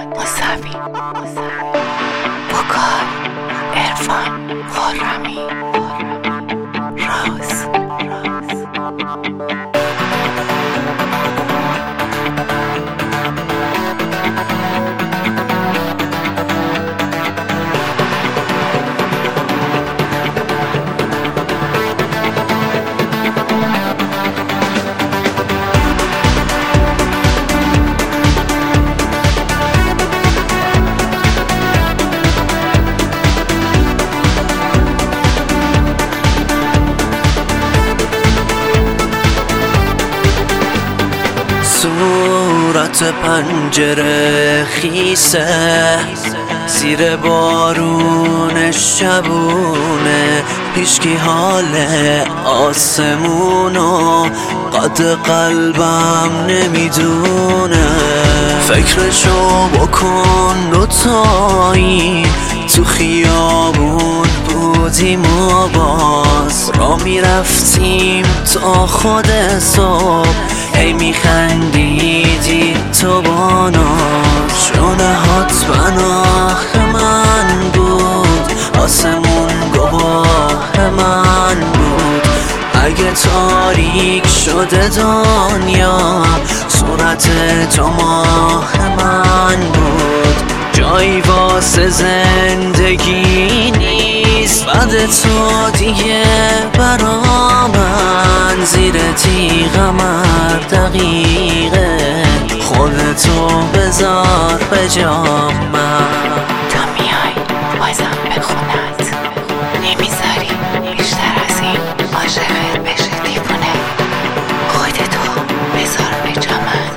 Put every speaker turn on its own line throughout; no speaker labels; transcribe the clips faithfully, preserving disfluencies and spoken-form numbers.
موسوی، بکار، عرفان، خرمی، راز.
صورت پنجره خیسه زیر بارون شبونه، هیچکی حال آسمونو قد قلبم نمیدونه. فکرشو بکن دوتایی تو خیابون بودیم و باز را میرفتیم تا خود صبح، ای میخندیدی تو با ناز. شونه هات پناه من بود، آسمون گواه من بود. اگه تاریک شده دنیا، صورت تو ماه من بود. جایی واسه زندگی نیست بعد تو دیگه برا من. زیر تیغم هر دقیقه خودتو بذار به جام من.
تا میای بازم به خونت نمیذاری بیشتر از این عاشقت بشه دیوونه. خودتو بذار به جام من.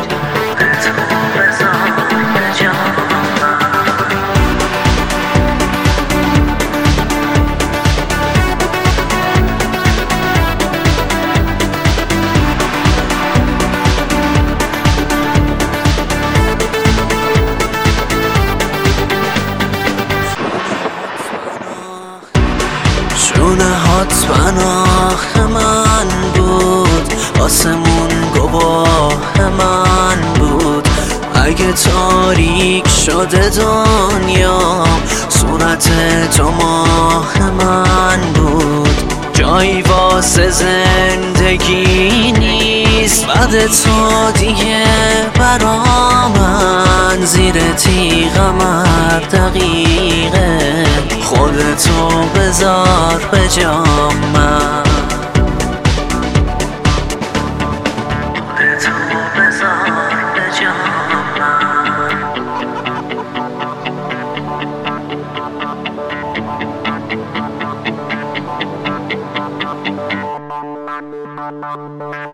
شونه هات پناه من بود، آسمون گواه من بود. اگه تاریک شده دنیا، صورت تو ماه من بود. جایی واسه زندگی نیست بعد تو دیگه برا من. زیر تیغم هر دقیقه خودتو بذار به جام من. خودتو بذار به جام من.